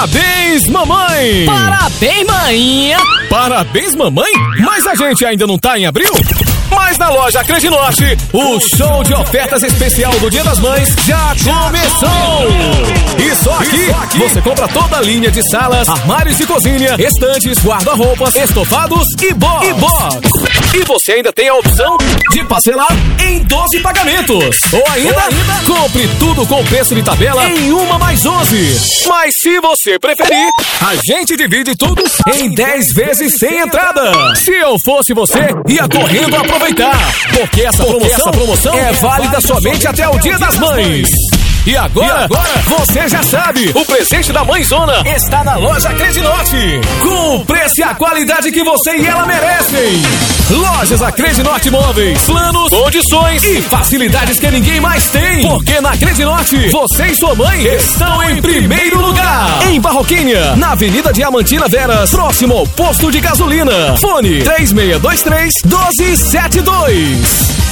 Parabéns, mamãe! Parabéns, mãinha! Parabéns, mamãe? Mas a gente ainda não tá em abril? Mas na loja Credinorte, o show de ofertas especial do Dia das Mães já começou! E só aqui você compra toda a linha de salas, armários de cozinha, estantes, guarda-roupas, estofados e box. E você ainda tem a opção de parcelar em 12 pagamentos. Ou ainda compre tudo com preço de tabela em 1 mais 11. Mas se você preferir, a gente divide tudo em 10 vezes sem entrada. Se eu fosse você, ia correndo aproveitar. Porque essa promoção é válida somente até o Dia das Mães. E agora você já sabe, o presente da Mãezona está na loja Credinorte. Com o preço e a qualidade que você e ela merecem. Lojas Credinorte Móveis, planos, condições e facilidades que ninguém mais tem. Porque na Credinorte, você e sua mãe estão em primeiro lugar. Em Barroquinha, na Avenida Diamantina Veras, próximo ao posto de gasolina. Fone 3623-1272.